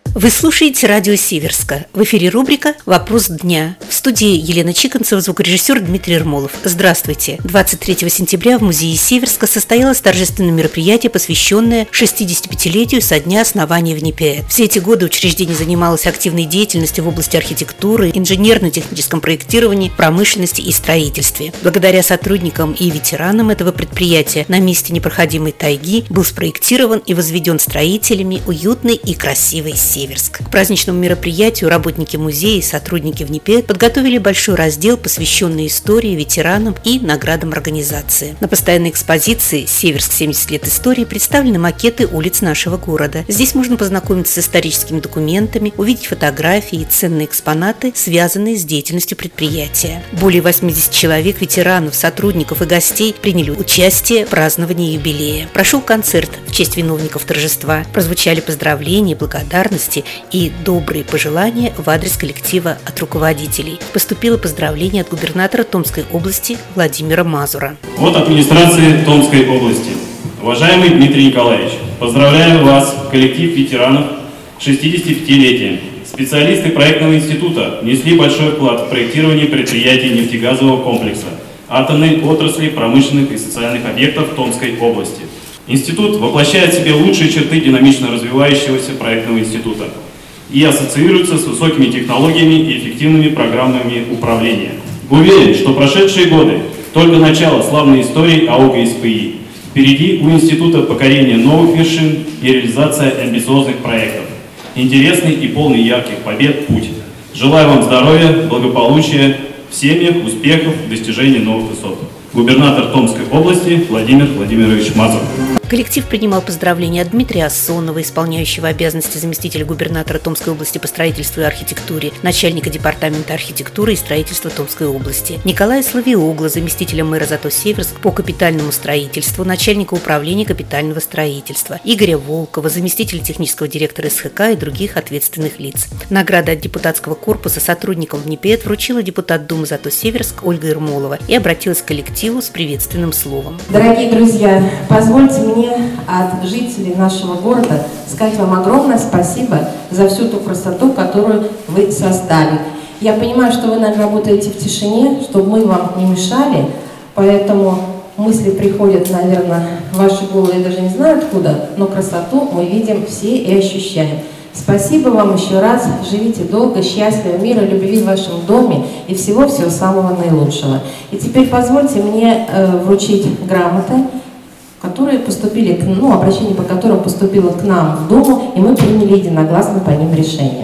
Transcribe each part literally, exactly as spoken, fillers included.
Вы слушаете радио Северска. В эфире рубрика «Вопрос дня». В студии Елена Чиконцева, звукорежиссер Дмитрий Ермолов. Здравствуйте. двадцать третьего сентября в музее Северска состоялось торжественное мероприятие, посвященное шестидесятипятилетию со дня основания ВНИПЭЭД. Все эти годы учреждение занималось активной деятельностью в области архитектуры, инженерно-техническом проектировании, промышленности и строительстве. Благодаря сотрудникам и ветеранам этого предприятия на месте непроходимой тайги был спроектирован и возведен строителями уютный и красивый Северск. К праздничному мероприятию работники музея и сотрудники ВНИПЭЭД подготовили большой раздел, посвященный истории, ветеранам и наградам организации. На постоянной экспозиции «Северск. семьдесят лет истории» представлены макеты улиц нашего города. Здесь можно познакомиться с историческими документами, увидеть фотографии и ценные экспонаты, связанные с деятельностью предприятия. Более восьмидесяти человек, ветеранов, сотрудников и гостей приняли участие в праздновании юбилея. Прошел концерт в честь виновников торжества, прозвучали поздравления, благодарности и добрые пожелания в адрес коллектива от руководителей. Поступило поздравление от губернатора Томской области Владимира Мазура. От администрации Томской области. Уважаемый Дмитрий Николаевич, поздравляю вас, коллектив ветеранов, с шестидесятипятилетием. Специалисты проектного института внесли большой вклад в проектирование предприятий нефтегазового комплекса, атомной отрасли, промышленных и социальных объектов Томской области. Институт воплощает в себе лучшие черты динамично развивающегося проектного института и ассоциируется с высокими технологиями и эффективными программами управления. Уверен, что прошедшие годы – только начало славной истории АО ГСПИ. Впереди у института покорение новых вершин и реализация амбициозных проектов. Интересный и полный ярких побед путь. Желаю вам здоровья, благополучия, в семьях, успехов, достижения новых высот. Губернатор Томской области Владимир Владимирович Мазур. Коллектив принимал поздравления от Дмитрия Ассонова, исполняющего обязанности заместителя губернатора Томской области по строительству и архитектуре, начальника департамента архитектуры и строительства Томской области, Николая Славиогла, заместителя мэра ЗАТО Северск по капитальному строительству, начальника управления капитального строительства, Игоря Волкова, заместителя технического директора СХК и других ответственных лиц. Награды от депутатского корпуса сотрудникам ВНИПЭЭД вручила депутат Думы ЗАТО Северск Ольга Ермолова и обратилась к коллективу с приветственным словом. Дорогие друзья, позвольте мне от жителей нашего города сказать вам огромное спасибо за всю ту красоту, которую вы создали. Я понимаю, что вы, наверное, работаете в тишине, чтобы мы вам не мешали, поэтому мысли приходят, наверное, в ваши головы, я даже не знаю откуда, но красоту мы видим все и ощущаем. Спасибо вам еще раз, живите долго, счастливо, мира, любви в вашем доме и всего-всего самого наилучшего. И теперь позвольте мне э, вручить грамоты, которые поступили, к, ну, обращение по которым поступило к нам в Думу, и мы приняли единогласно по ним решение.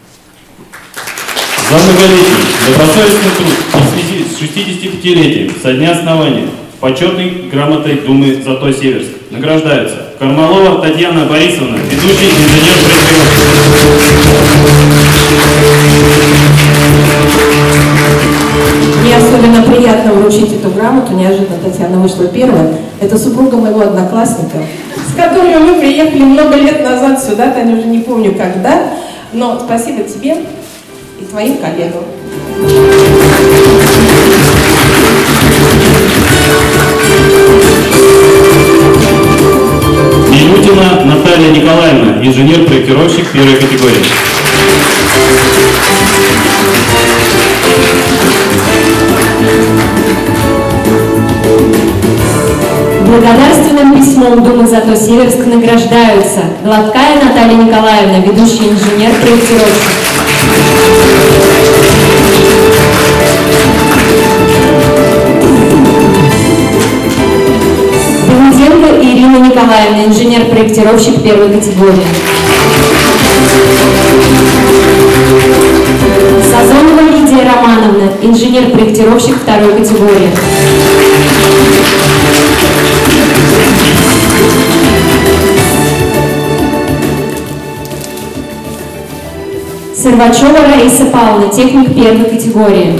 За многолетний добросовестный труд в связи с шестидесятипятилетием со дня основания почетной грамотой Думы ЗАТО Северск награждаются Кармалова Татьяна Борисовна, ведущий инженер-проектировщик. Мне особенно приятно вручить эту грамоту, неожиданно Татьяна вышла первая. Это супруга моего одноклассника, с которыми мы приехали много лет назад сюда, Таня, уже не помню когда, но спасибо тебе и твоим коллегам. Милютина Наталья Николаевна, инженер-проектировщик первой категории. Благодарственным письмом Думы ЗАТО Северск награждаются Гладкая Наталья Николаевна, ведущий инженер-проектировщик. Давыденко Ирина Николаевна, инженер-проектировщик первой категории. Сазонова Лидия Романовна, инженер-проектировщик второй категории. Сырвачева Раиса Павловна, техник первой категории.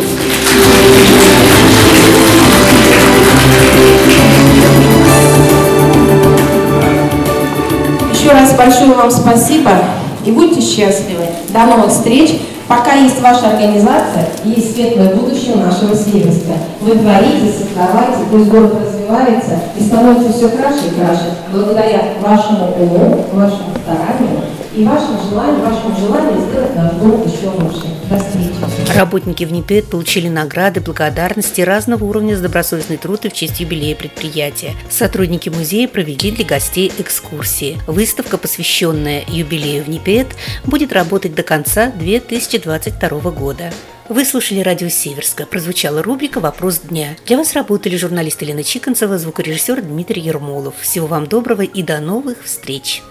Еще раз большое вам спасибо и будьте счастливы. До новых встреч. Пока есть ваша организация, есть светлое будущее нашего Северска. Вы творите, создавайте, пусть город развивается и становится все краше и краше благодаря вашему уму, вашему старанию и и вашим желанием, вашему желанию сделать наш город еще лучше. До встречи. Работники ВНИПЭД получили награды, благодарности разного уровня за добросовестный труд и в честь юбилея предприятия. Сотрудники музея провели для гостей экскурсии. Выставка, посвященная юбилею ВНИПЭД, будет работать до конца две тысячи двадцать второго года. Вы слушали радио Северска. Прозвучала рубрика «Вопрос дня». Для вас работали журналист Елена Чиконцева, звукорежиссер Дмитрий Ермолов. Всего вам доброго и до новых встреч!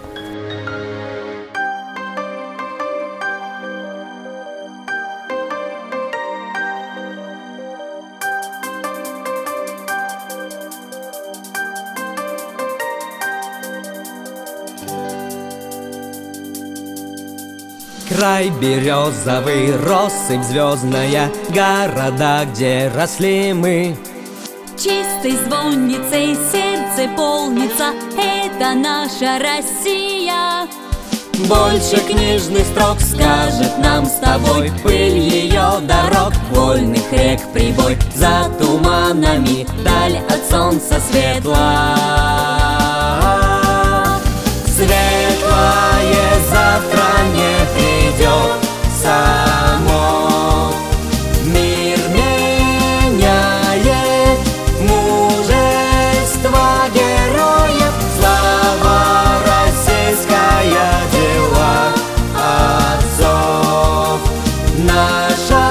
Край березовый, россыпь звездная, города, где росли мы. Чистой звонницей сердце полнится, это наша Россия. Больше книжных строк скажет нам с тобой пыль ее дорог, вольных рек прибой, за туманами даль от солнца светла. Светлое завтра не придет само. Мир меняет мужество героев, слава российская, дела отцов, наша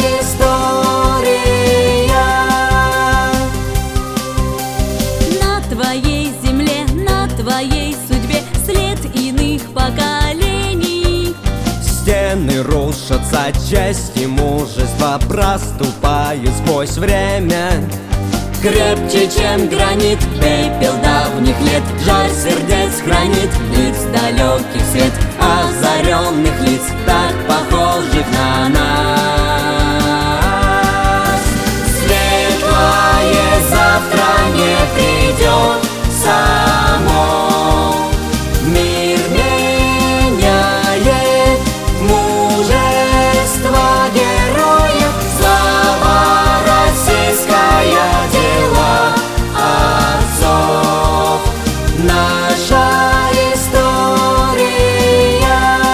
история. На твоей земле, на твоей судьбе след иных поколений. Стены рушатся, честь и мужество проступают сквозь время. Крепче, чем гранит, пепел давних лет, жар сердец хранит, лиц далеких свет, озаренных лиц, так похожих на нас. Светлое завтра не придет само. Мир меняет мужество героев, слава российская, дела отцов, наша история.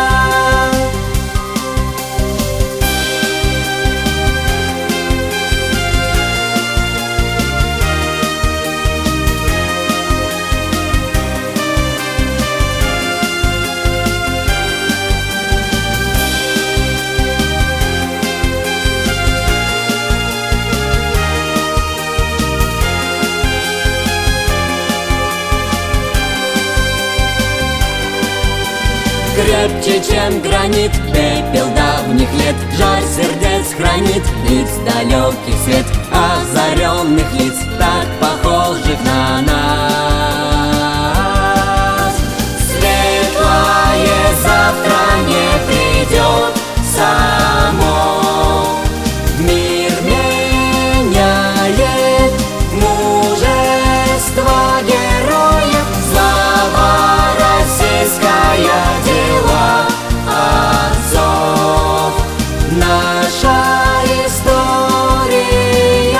Крепче, чем гранит, пепел давних лет, жар сердец хранит, лиц далеких свет, озаренных лиц, так похожих на нас. Светлое завтра не придет само. Мир меняет мужество героев, слава российская, дела отцов, наша история.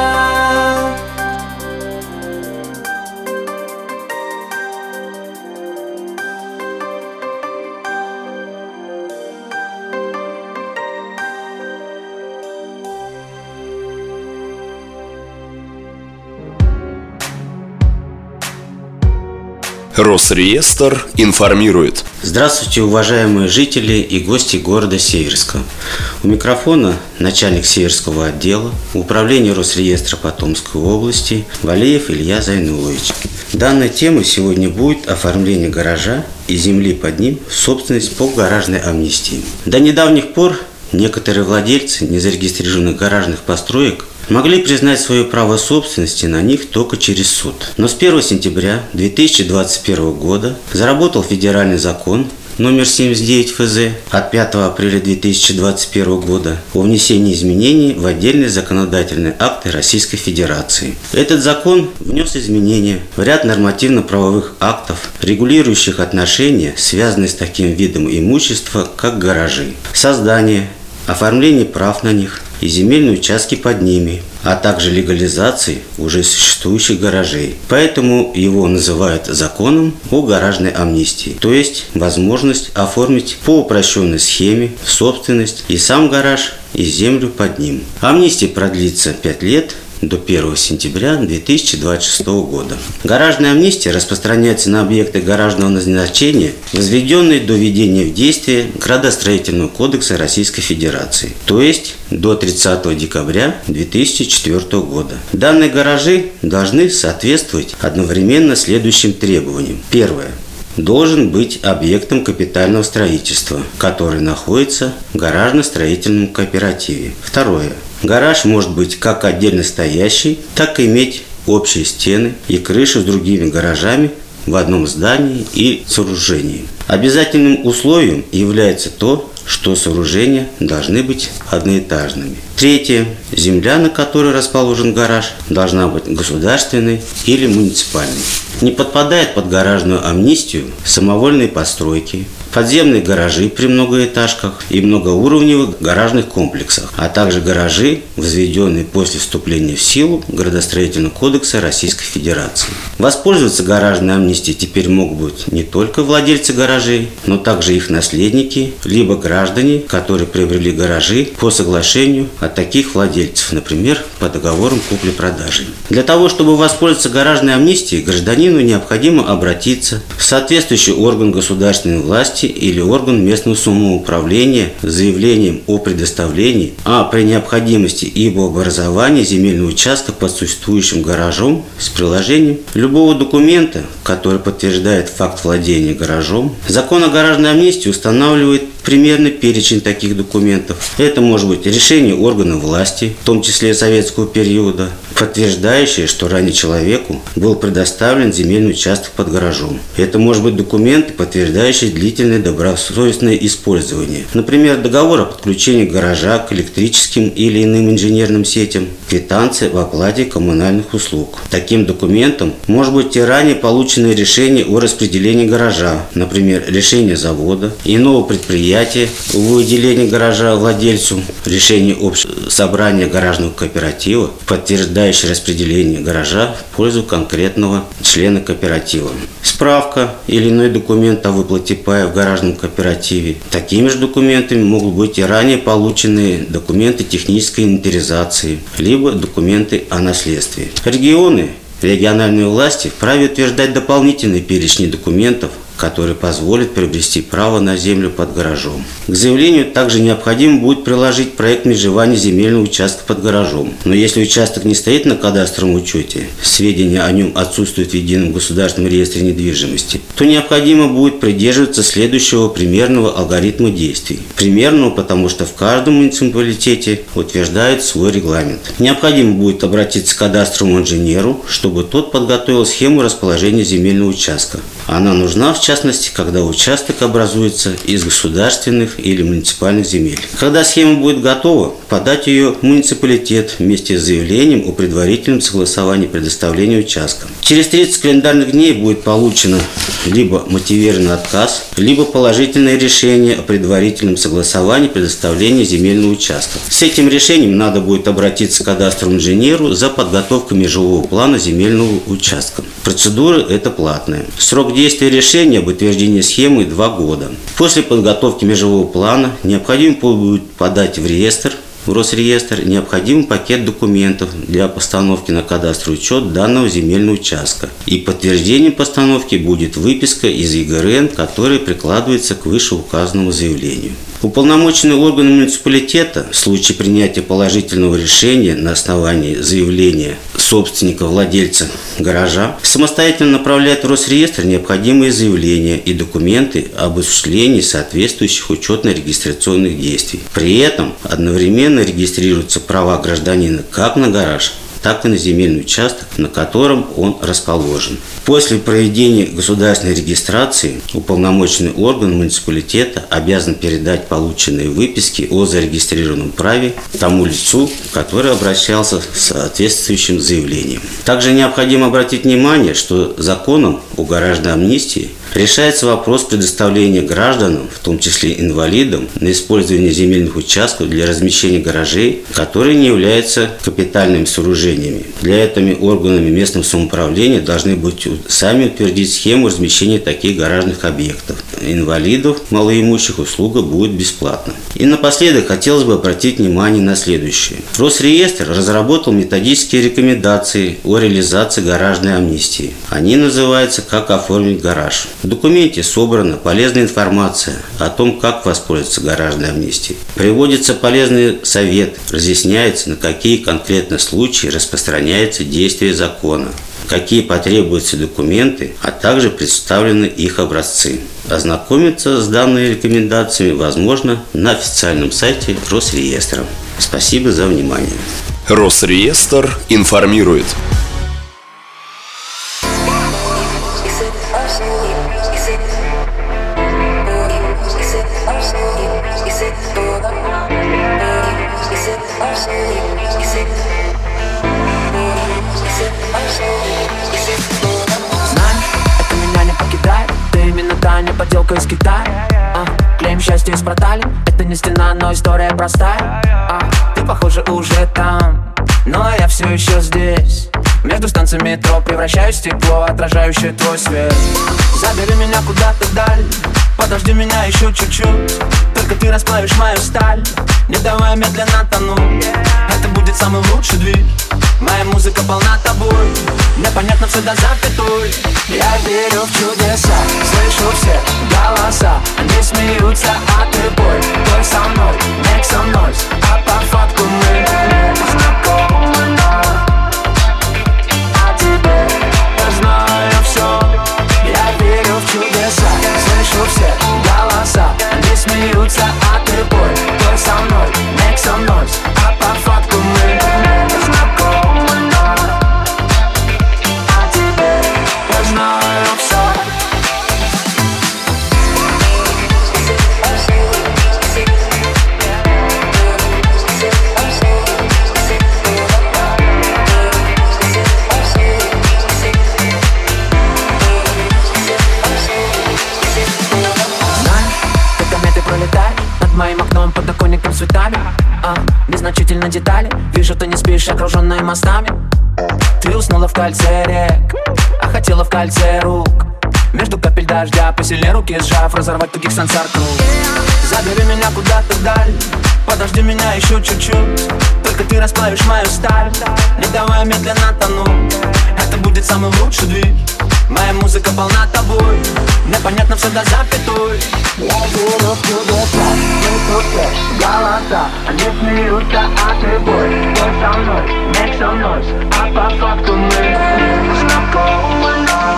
Росреестр информирует. Здравствуйте, уважаемые жители и гости города Северска. У микрофона начальник Северского отдела Управления Росреестра по Томской области Валеев Илья Зайнулович. Данная тема сегодня будет оформление гаража и земли под ним в собственность по гаражной амнистии. До недавних пор некоторые владельцы незарегистрированных гаражных построек могли признать свое право собственности на них только через суд. Но с первого сентября две тысячи двадцать первого года заработал федеральный закон номер семьдесят девять эф зэ от пятого апреля две тысячи двадцать первого года о внесении изменений в отдельные законодательные акты Российской Федерации. Этот закон внес изменения в ряд нормативно-правовых актов, регулирующих отношения, связанные с таким видом имущества, как гаражи. Создание, оформление прав на них и земельные участки под ними, а также легализации уже существующих гаражей. Поэтому его называют законом о гаражной амнистии, то есть возможность оформить по упрощенной схеме собственность и сам гараж, и землю под ним. Амнистия продлится пять лет, до первого сентября две тысячи двадцать шестого года. Гаражная амнистия распространяется на объекты гаражного назначения, возведенные до введения в действие Градостроительного кодекса Российской Федерации, то есть до тридцатого декабря две тысячи четвёртого года. Данные гаражи должны соответствовать одновременно следующим требованиям. Первое. Должен быть объектом капитального строительства, который находится в гаражно-строительном кооперативе. Второе. Гараж может быть как отдельно стоящий, так и иметь общие стены и крышу с другими гаражами в одном здании и сооружении. Обязательным условием является то, что сооружения должны быть одноэтажными. Третье. Земля, на которой расположен гараж, должна быть государственной или муниципальной. Не подпадает под гаражную амнистию самовольные постройки, подземные гаражи при многоэтажках и многоуровневых гаражных комплексах, а также гаражи, возведенные после вступления в силу Градостроительного кодекса Российской Федерации. Воспользоваться гаражной амнистией теперь могут быть не только владельцы гаражей, но также их наследники, либо граждане, которые приобрели гаражи по соглашению от таких владельцев, например, по договорам купли-продажи. Для того, чтобы воспользоваться гаражной амнистией, гражданину необходимо обратиться в соответствующий орган государственной власти или орган местного самоуправления с заявлением о предоставлении, а при необходимости и об образовании земельного участка под существующим гаражом с приложением любого документа, который подтверждает факт владения гаражом. Закон о гаражной амнистии устанавливает примерный перечень таких документов. Это может быть решение органа власти, в том числе советского периода, подтверждающее, что ранее человеку был предоставлен земельный участок под гаражом. Это может быть документы, подтверждающие длительное добросовестное использование. Например, договор о подключении гаража к электрическим или иным инженерным сетям, квитанция в оплате коммунальных услуг. Таким документом может быть и ранее полученное решение о распределении гаража, например, решение завода, иного предприятия, в выделении гаража владельцу, решение общего собрания гаражного кооператива, подтверждающее распределение гаража в пользу конкретного члена кооператива. Справка или иной документ о выплате пая в гаражном кооперативе. Такими же документами могут быть и ранее полученные документы технической инвентаризации, либо документы о наследстве. Регионы, региональные власти вправе утверждать дополнительные перечни документов, который позволит приобрести право на землю под гаражом. К заявлению также необходимо будет приложить проект межевания земельного участка под гаражом. Но если участок не стоит на кадастровом учете, сведения о нем отсутствуют в едином государственном реестре недвижимости, то необходимо будет придерживаться следующего примерного алгоритма действий. Примерного, потому что в каждом муниципалитете утверждает свой регламент. Необходимо будет обратиться к кадастровому инженеру, чтобы тот подготовил схему расположения земельного участка. Она нужна, в частности, когда участок образуется из государственных или муниципальных земель. Когда схема будет готова, подать ее в муниципалитет вместе с заявлением о предварительном согласовании предоставления участка. Через тридцать календарных дней будет получено либо мотивированный отказ, либо положительное решение о предварительном согласовании предоставления земельного участка. С этим решением надо будет обратиться к кадастровому инженеру за подготовкой межевого плана земельного участка. Процедура эта платная. Срок действия решения об утверждении схемы два года. После подготовки межевого плана необходимо будет подать в реестр, в Росреестр, необходимый пакет документов для постановки на кадастровый учет данного земельного участка. И подтверждением постановки будет выписка из ЕГРН, которая прикладывается к вышеуказанному заявлению. Уполномоченный орган муниципалитета в случае принятия положительного решения на основании заявления собственника, владельца гаража, самостоятельно направляет в Росреестр необходимые заявления и документы об осуществлении соответствующих учетно-регистрационных действий. При этом одновременно регистрируются права гражданина как на гараж, так и на земельный участок, на котором он расположен. После проведения государственной регистрации уполномоченный орган муниципалитета обязан передать полученные выписки о зарегистрированном праве тому лицу, который обращался с соответствующим заявлением. Также необходимо обратить внимание, что законом о гаражной амнистии Решается вопрос предоставления гражданам, в том числе инвалидам, на использование земельных участков для размещения гаражей, которые не являются капитальными сооружениями. Для этого органами местного самоуправления должны быть сами утвердить схему размещения таких гаражных объектов. Инвалидов, малоимущих, услуга будет бесплатна. И напоследок хотелось бы обратить внимание на следующее. Росреестр разработал методические рекомендации о реализации гаражной амнистии. Они называются «Как оформить гараж». В документе собрана полезная информация о том, как воспользоваться гаражной амнистией. Приводится полезный совет, разъясняется, на какие конкретно случаи распространяется действие закона, какие потребуются документы, а также представлены их образцы. Ознакомиться с данными рекомендациями возможно на официальном сайте Росреестра. Спасибо за внимание. Росреестр информирует. Поделка из Китая, а, клеим счастье из продали. Это не стена, но история простая, а, ты, похоже, уже там, но я все еще здесь. Между станциями метро превращаюсь в стекло, отражающее твой свет. Забери меня куда-то вдаль, подожди меня еще чуть-чуть. Только ты расплавишь мою сталь, не давай медленно тонуть. Это будет самый лучший движ. Моя музыка полна тобой, непонятно все до запятой. Я верю в чудеса, слышу все голоса. Они смеются, а ты бой. Той со мной, make some noise. А по факту мы знакомы, но о тебе я знаю все. Я верю в чудеса, слышу все голоса. Они смеются, а ты бой. Той со мной, make some noise. А по факту мы знакомы. Моим окном, подоконником, цветами, а, незначительно детали. Вижу, ты не спишь, окруженная мостами. Ты уснула в кольце рек, а хотела в кольце рук. Между капель дождя посильнее руки сжав, разорвать тугих сансар круг. Забери меня куда-то вдаль, подожди меня еще чуть-чуть. Только ты расплавишь мою сталь, не давай медленно тонуть. Это будет самый лучший движ. Моя музыка полна тобой, непонятно все до запятой. Я верю в чудеса, слышу все голоса. Они смеются, а ты бой. Бой со мной, make some noise. А по факту мы знакомы, но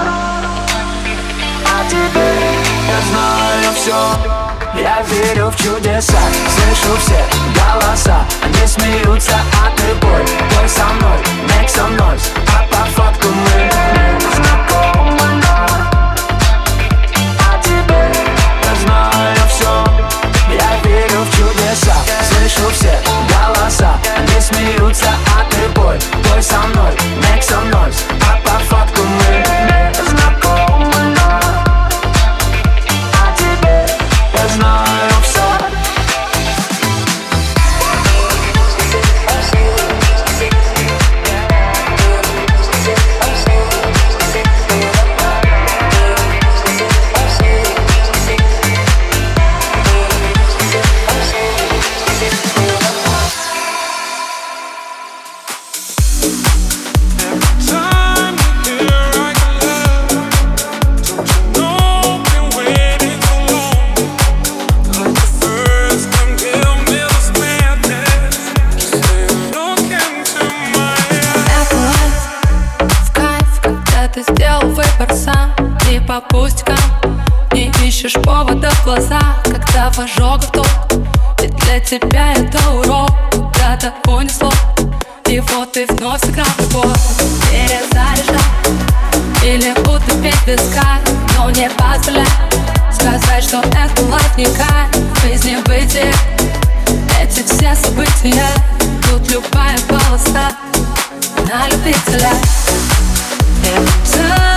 о тебе я знаю все. Я верю в чудеса, слышу все голоса. Они смеются, а ты бой. Бой со мной, make some noise. А по факту мы знакомы, но о тебе я знаю все. Я верю в чудеса, слышу все голоса. Они смеются, а ты бой. Бой со мной, make some noise. А по факту мы знакомы, но о тебе я знаю все. По пустякам не ищешь повода в глазах, когда в ожогах ток. Ведь для тебя это урок, куда-то понесло. И вот ты вновь сыграл в любовь. Перезаряжай или утопить в песках, но не позволяй сказать, что это лайф не кайф. Жизнь бытие, эти все события. Тут любая полоса на любителя.